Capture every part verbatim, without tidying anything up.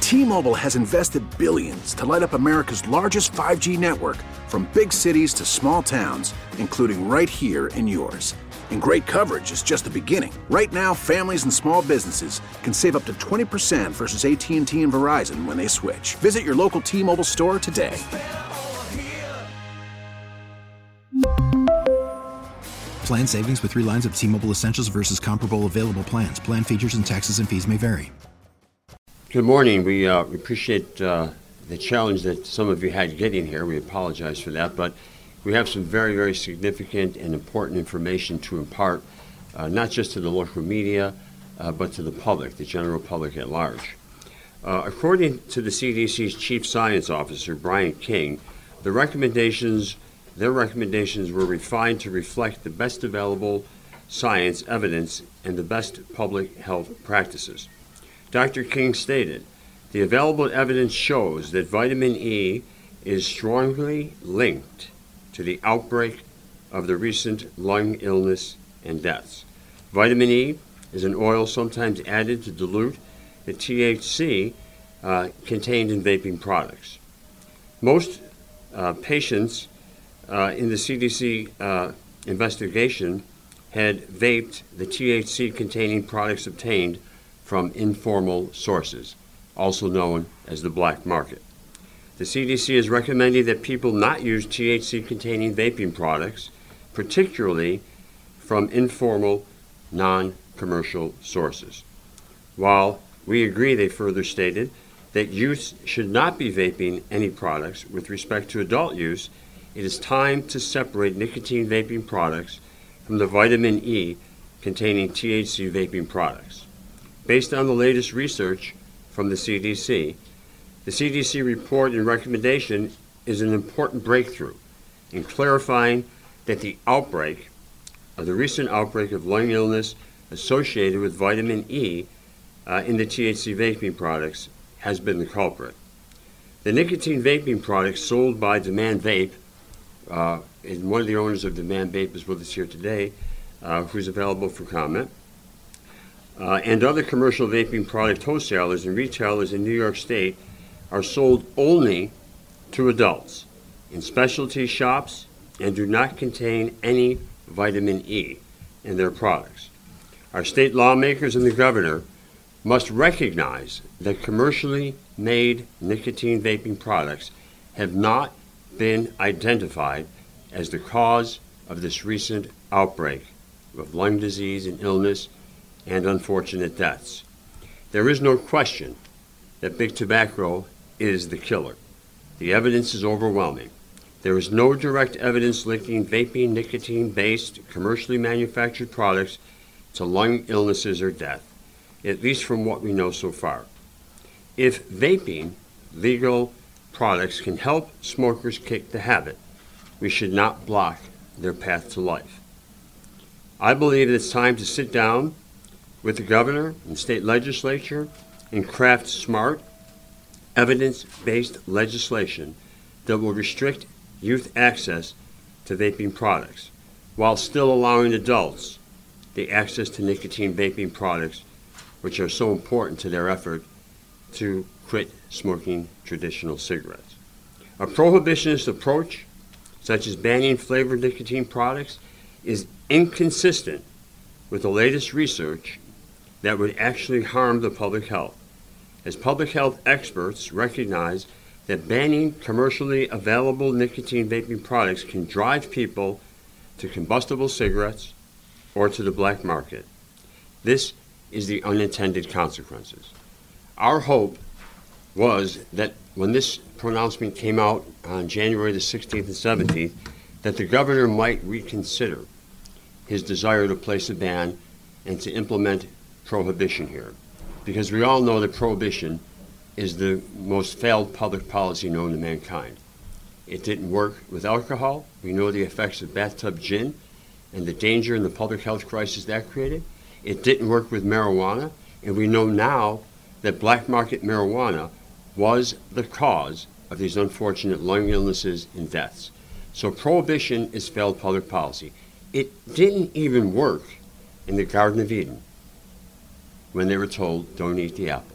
T-Mobile has invested billions to light up America's largest five G network, from big cities to small towns, including right here in yours. And great coverage is just the beginning. Right now, families and small businesses can save up to twenty percent versus A T and T and Verizon when they switch. Visit your local T-Mobile store today. Plan savings with three lines of T-Mobile Essentials versus comparable available plans. Plan features and taxes and fees may vary. Good morning. We uh, appreciate uh, the challenge that some of you had getting here. We apologize for that, but we have some very, very significant and important information to impart, uh, not just to the local media, uh, but to the public, the general public at large. Uh, according to the C D C's Chief Science Officer, Brian King, the recommendations, their recommendations were refined to reflect the best available science, evidence, and the best public health practices. Doctor King stated, the available evidence shows that vitamin E is strongly linked to the outbreak of the recent lung illness and deaths. Vitamin E is an oil sometimes added to dilute the T H C uh, contained in vaping products. Most uh, patients uh, in the C D C uh, investigation had vaped the T H C containing products obtained from informal sources, also known as the black market. The C D C is recommending that people not use T H C-containing vaping products, particularly from informal, non-commercial sources. While we agree, they further stated, that youth should not be vaping any products with respect to adult use, it is time to separate nicotine vaping products from the vitamin E containing T H C vaping products. Based on the latest research from the C D C, the C D C report and recommendation is an important breakthrough in clarifying that the outbreak, of the recent outbreak of lung illness associated with vitamin E uh, in the T H C vaping products has been the culprit. The nicotine vaping products sold by Demand Vape, uh, and one of the owners of Demand Vape is with us here today, uh, who's available for comment, uh, and other commercial vaping product wholesalers and retailers in New York State are sold only to adults in specialty shops and do not contain any vitamin E in their products. Our state lawmakers and the governor must recognize that commercially made nicotine vaping products have not been identified as the cause of this recent outbreak of lung disease and illness and unfortunate deaths. There is no question that big tobacco is the killer. The evidence is overwhelming. There is no direct evidence linking vaping nicotine-based commercially manufactured products to lung illnesses or death, at least from what we know so far. If vaping legal products can help smokers kick the habit, we should not block their path to life. I believe it's time to sit down with the governor and state legislature and craft smart, evidence-based legislation that will restrict youth access to vaping products while still allowing adults the access to nicotine vaping products, which are so important to their effort to quit smoking traditional cigarettes. A prohibitionist approach, such as banning flavored nicotine products, is inconsistent with the latest research that would actually harm the public health, as public health experts recognize that banning commercially available nicotine vaping products can drive people to combustible cigarettes or to the black market. This is the unintended consequences. Our hope was that when this pronouncement came out on January the sixteenth and seventeenth, that the governor might reconsider his desire to place a ban and to implement prohibition here. Because we all know that prohibition is the most failed public policy known to mankind. It didn't work with alcohol. We know the effects of bathtub gin and the danger and the public health crisis that created. It didn't work with marijuana, and we know now that black market marijuana was the cause of these unfortunate lung illnesses and deaths. So prohibition is failed public policy. It didn't even work in the Garden of Eden when they were told, don't eat the apple.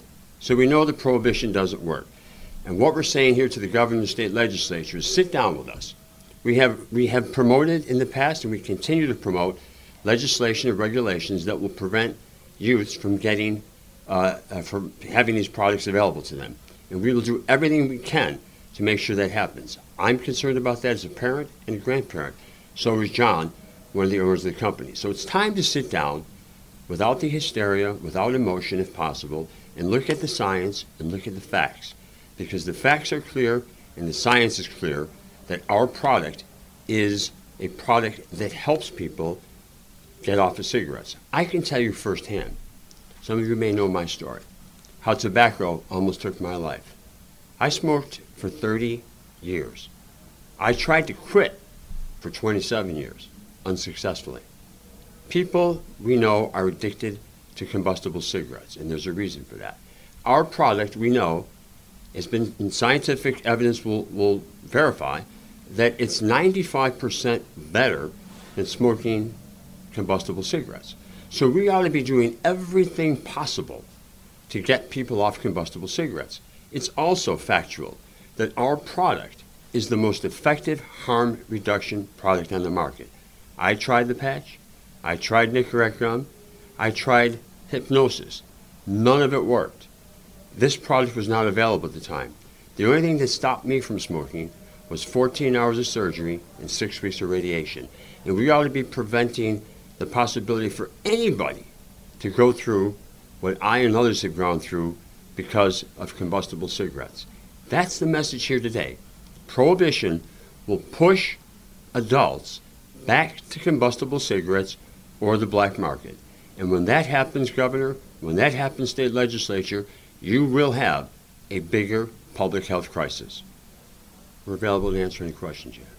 So we know the prohibition doesn't work. And what we're saying here to the governor and state legislature is sit down with us. We have, we have promoted in the past, and we continue to promote legislation and regulations that will prevent youths from getting, uh, uh, from having these products available to them. And we will do everything we can to make sure that happens. I'm concerned about that as a parent and a grandparent. So is John, one of the owners of the company. So it's time to sit down without the hysteria, without emotion if possible, and look at the science and look at the facts. Because the facts are clear and the science is clear that our product is a product that helps people get off of cigarettes. I can tell you firsthand, some of you may know my story, how tobacco almost took my life. I smoked for thirty years. I tried to quit for twenty-seven years, unsuccessfully. People we know are addicted to combustible cigarettes, and there's a reason for that. Our product, we know, has been, and scientific evidence will, will verify, that it's ninety-five percent better than smoking combustible cigarettes. So we ought to be doing everything possible to get people off combustible cigarettes. It's also factual that our product is the most effective harm reduction product on the market. I tried the patch, I tried Nicorette gum, I tried hypnosis. None of it worked. This product was not available at the time. The only thing that stopped me from smoking was fourteen hours of surgery and six weeks of radiation. And we ought to be preventing the possibility for anybody to go through what I and others have gone through because of combustible cigarettes. That's the message here today. Prohibition will push adults back to combustible cigarettes or the black market. And when that happens, Governor, when that happens, state legislature, you will have a bigger public health crisis. We're available to answer any questions you have.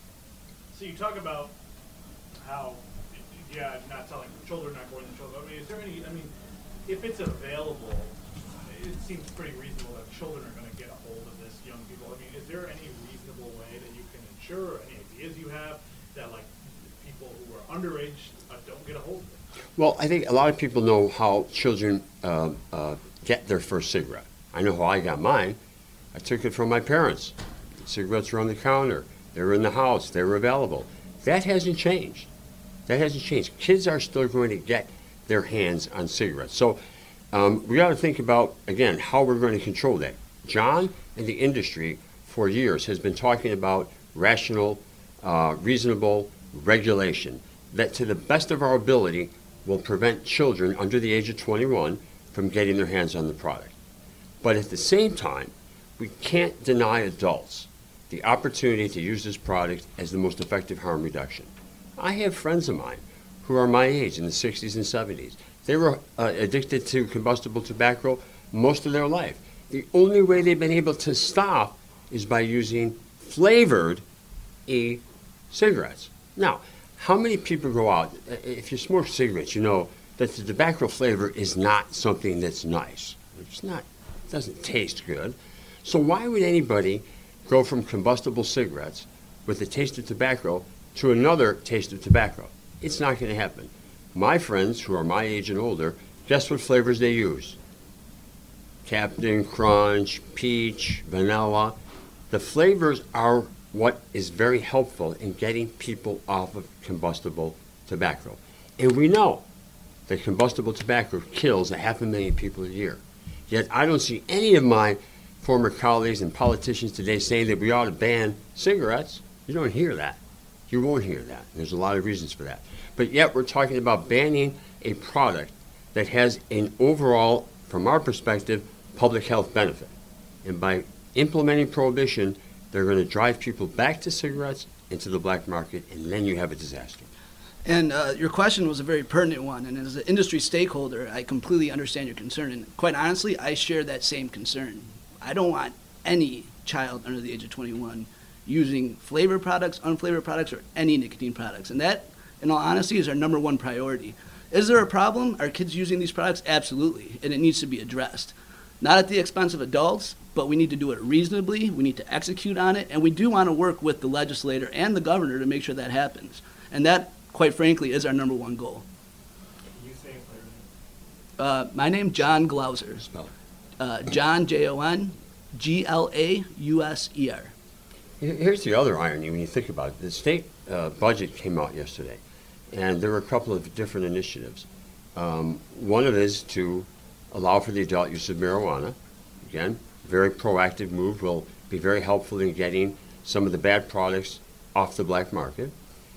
So you talk about how, yeah, not telling children, not going to children. I mean, is there any, I mean, if it's available, it seems pretty reasonable that children are going to get a hold of this, young people. I mean, is there any reasonable way that you can ensure, or any ideas you have, that like people who are underage uh, don't get a hold of it? Well, I think a lot of people know how children uh, uh, get their first cigarette. I know how I got mine. I took it from my parents. The cigarettes were on the counter. They were in the house. They were available. That hasn't changed. That hasn't changed. Kids are still going to get their hands on cigarettes. So um, we got to think about, again, how we're going to control that. John and the industry for years has been talking about rational, uh, reasonable regulation that to the best of our ability will prevent children under the age of twenty-one from getting their hands on the product. But at the same time, we can't deny adults the opportunity to use this product as the most effective harm reduction. I have friends of mine who are my age, in the sixties and seventies. They were uh, addicted to combustible tobacco most of their life. The only way they've been able to stop is by using flavored e-cigarettes. Now, how many people go out, if you smoke cigarettes, you know that the tobacco flavor is not something that's nice. It's not, it doesn't taste good. So why would anybody go from combustible cigarettes with the taste of tobacco to another taste of tobacco? It's not going to happen. My friends who are my age and older, guess what flavors they use? Captain Crunch, peach, vanilla. The flavors are what is very helpful in getting people off of combustible tobacco. And we know that combustible tobacco kills a half a million people a year. Yet I don't see any of my former colleagues and politicians today saying that we ought to ban cigarettes. You don't hear that. You won't hear that. There's a lot of reasons for that. But yet we're talking about banning a product that has an overall, from our perspective, public health benefit. And by implementing prohibition, they're going to drive people back to cigarettes into the black market, and then you have a disaster. And uh, your question was a very pertinent one, and as an industry stakeholder, I completely understand your concern. And quite honestly, I share that same concern. I don't want any child under the age of twenty-one using flavored products, unflavored products, or any nicotine products. And that, in all honesty, is our number one priority. Is there a problem? Are kids using these products? Absolutely, and it needs to be addressed. Not at the expense of adults, but we need to do it reasonably, we need to execute on it, and we do want to work with the legislator and the governor to make sure that happens. And that, quite frankly, is our number one goal. Can you say it clearly? Uh, my name, John Glauser. Spell it. uh, John, J O N, G L A U S E R. Here's the other irony when you think about it. The state uh, budget came out yesterday, and there were a couple of different initiatives. Um, one of it is to allow for the adult use of marijuana. Again, very proactive move, will be very helpful in getting some of the bad products off the black market.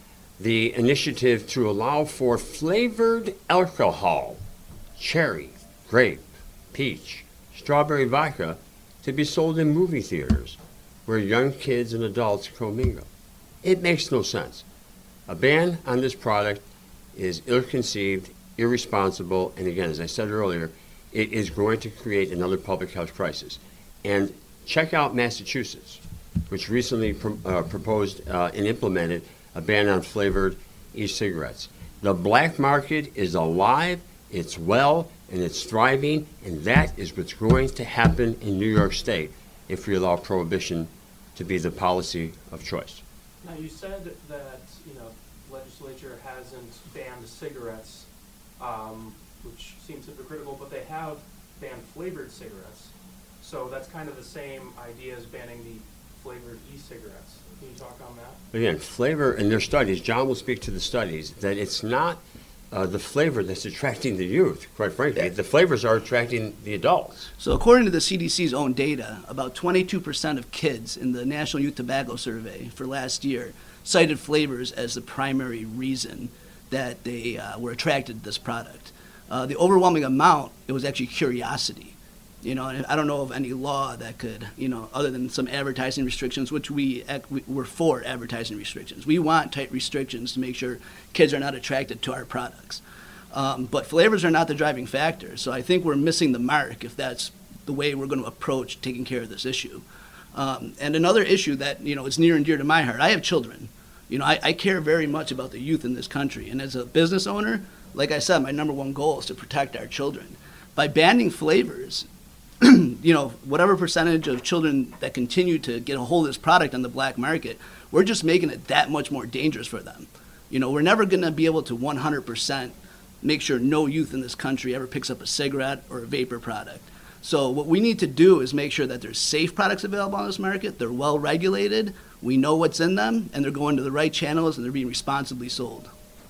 The initiative to allow for flavored alcohol, cherry, grape, peach, strawberry vodka, to be sold in movie theaters where young kids and adults commingle. It makes no sense. A ban on this product is ill-conceived, irresponsible, and again, as I said earlier, it is going to create another public health crisis. And check out Massachusetts, which recently pro- uh, proposed uh, and implemented a ban on flavored e-cigarettes. The black market is alive, it's well, and it's thriving, and that is what's going to happen in New York State if we allow prohibition to be the policy of choice. Now, you said that, you know, legislature hasn't banned cigarettes, um, which seems hypocritical, but they have banned flavored cigarettes. So that's kind of the same idea as banning the flavored e-cigarettes. Can you talk on that? Again, flavor, and their studies, John will speak to the studies, that it's not uh, the flavor that's attracting the youth, quite frankly. Yeah. The flavors are attracting the adults. So according to the C D C's own data, about twenty-two percent of kids in the National Youth Tobacco Survey for last year cited flavors as the primary reason that they uh, were attracted to this product. Uh, the overwhelming amount, it was actually curiosity. You know, and I don't know of any law that could, you know, other than some advertising restrictions, which we, we we're for advertising restrictions. We want tight restrictions to make sure kids are not attracted to our products. Um, but flavors are not the driving factor. So I think we're missing the mark if that's the way we're going to approach taking care of this issue. Um, and another issue that, you know, is near and dear to my heart, I have children. You know, I, I care very much about the youth in this country. And as a business owner, like I said, my number one goal is to protect our children. By banning flavors, you know, whatever percentage of children that continue to get a hold of this product on the black market, we're just making it that much more dangerous for them. You know, we're never going to be able to one hundred percent make sure no youth in this country ever picks up a cigarette or a vapor product. So what we need to do is make sure that there's safe products available on this market, they're well regulated, we know what's in them, and they're going to the right channels and they're being responsibly sold.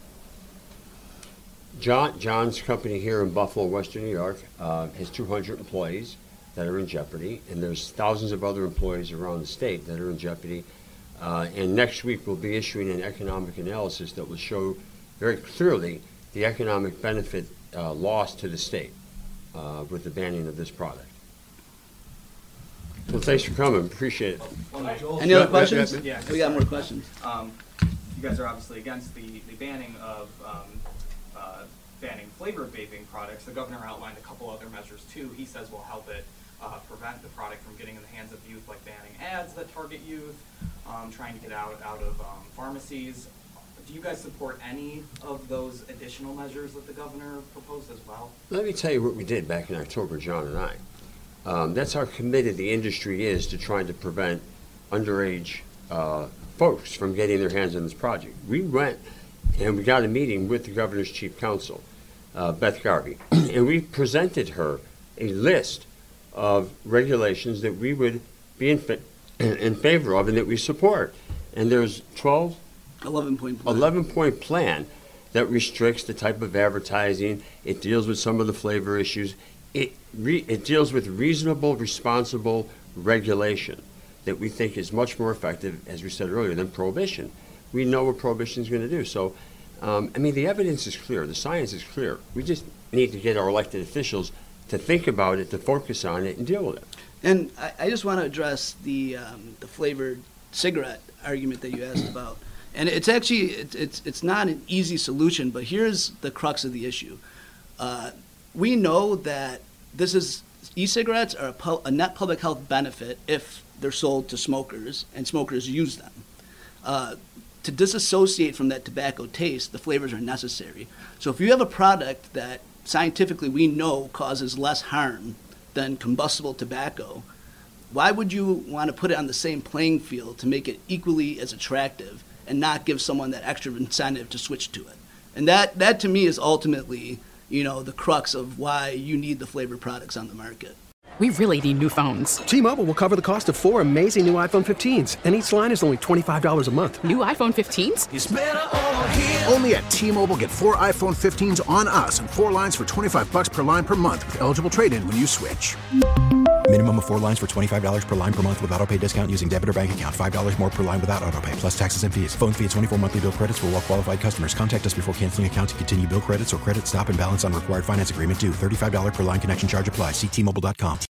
John, John's company here in Buffalo, Western New York, uh, has two hundred employees that are in jeopardy, and there's thousands of other employees around the state that are in jeopardy. Uh, and next week we'll be issuing an economic analysis that will show very clearly the economic benefit uh, lost to the state uh, with the banning of this product. Well, thanks for coming. Appreciate it. Any other questions? Yeah, We got more questions. Um, you guys are obviously against the, the banning of um, uh, banning flavored vaping products. The governor outlined a couple other measures too. He says will help it uh, prevent the product from getting in the hands of youth, like banning ads that target youth, um, trying to get out out of um, pharmacies. Do you guys support any of those additional measures that the governor proposed as well? Let me tell you what we did back in October, John and I. Um, that's how committed the industry is to trying to prevent underage uh, folks from getting their hands on this project. We went and we got a meeting with the governor's chief counsel, uh, Beth Garvey, and we presented her a list of regulations that we would be in, fa- in favor of and that we support. And there's twelve, eleven point plan. eleven point plan that restricts the type of advertising. It deals with some of the flavor issues. It, re- it deals with reasonable, responsible regulation that we think is much more effective, as we said earlier, than prohibition. We know what prohibition is going to do. So, um, I mean, the evidence is clear. The science is clear. We just need to get our elected officials to think about it, to focus on it, and deal with it. And I, I just want to address the um, the flavored cigarette argument that you asked about. And it's actually, it's, it's, it's not an easy solution, but here's the crux of the issue. Uh, we know that this is, e-cigarettes are a, pu- a net public health benefit if they're sold to smokers and smokers use them. Uh, to disassociate from that tobacco taste, the flavors are necessary. So if you have a product that scientifically we know causes less harm than combustible tobacco, why would you want to put it on the same playing field to make it equally as attractive and not give someone that extra incentive to switch to it? And that, that to me is ultimately, you know, the crux of why you need the flavored products on the market. We really need new phones. T-Mobile will cover the cost of four amazing new iPhone fifteens, and each line is only twenty-five dollars a month. New iPhone fifteens? It's better over here. Only at T-Mobile, get four iPhone fifteens on us and four lines for twenty-five bucks per line per month with eligible trade-in when you switch. Minimum of four lines for twenty-five dollars per line per month with autopay discount using debit or bank account. five dollars more per line without autopay, plus taxes and fees. Phone fee at twenty-four monthly bill credits for well-qualified customers. Contact us before canceling account to continue bill credits or credit stop and balance on required finance agreement due. thirty-five dollars per line connection charge applies. See T Mobile dot com.